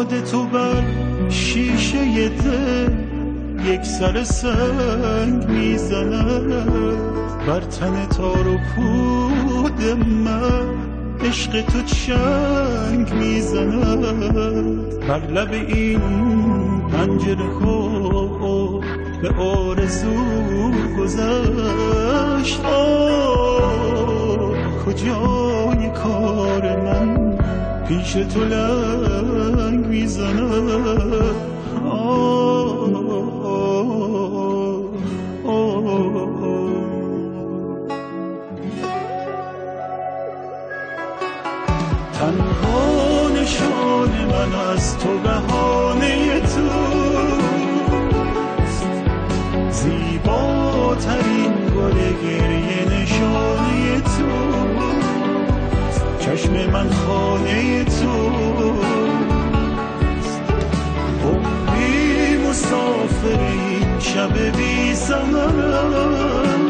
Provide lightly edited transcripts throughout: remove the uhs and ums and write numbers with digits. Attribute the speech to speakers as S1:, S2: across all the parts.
S1: یاد تو بر شیشه دل یک سر سنگ میزند، بر تن تار و پود من عشق تو چنگ میزند. بر لب این پنجره ها به آرزو گذشت، کجای کار من پیش تو لنگ میزند. تنها نشان من از تو بهانه توست، زیباترین گل گریه نشانه توست، چشم من خانه توست، عمری مسافر این شب بی زمانم،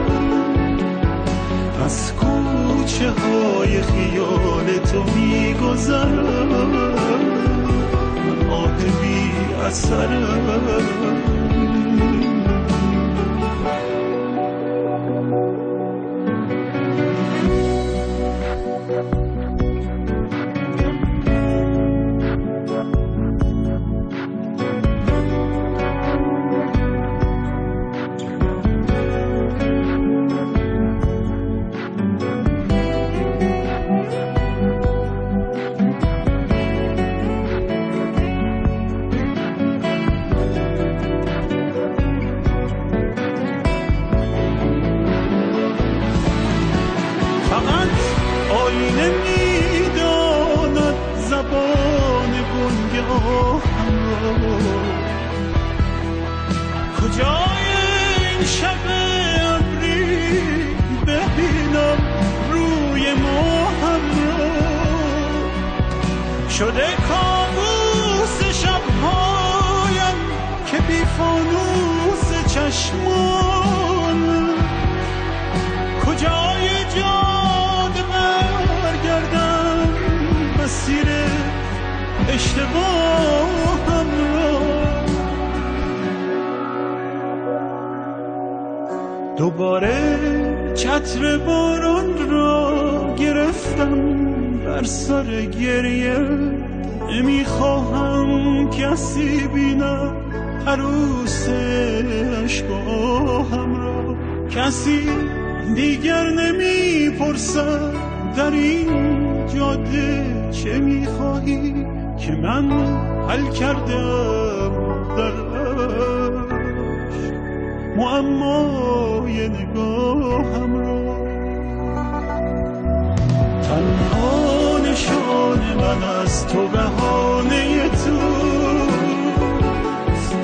S1: از کوچه های خیال تو میگذرم، من آه بی اثرم. آینه میداند زبان گنگاهم را، کجای این شب ابری ببینم روی ماهم را، شده کابوس شبهایم که بی فانوس چشمان، کجای جاده برگردم مسیر اشتباهم را، دوباره چتر باران را گرفتم بر سر گریه، نمیخواهم کسی بینم عروس اشکاهم را، کسی دیگر نمیپرسد در این جاده چه میخواهی، که من حل کردم در عشق معمای نگاهم را. تنها نشان من از تو بهانه توست،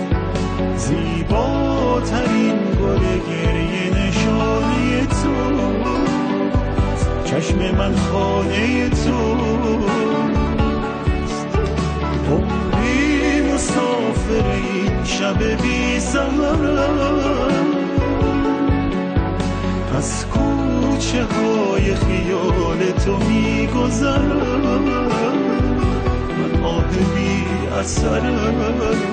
S1: زیباترین گل گریه نشانه توست، چشم من خانه توست، عمری مسافر این شب بی زمانم، از کوچه های خیال تو میگذرم، من آه بی اثرم.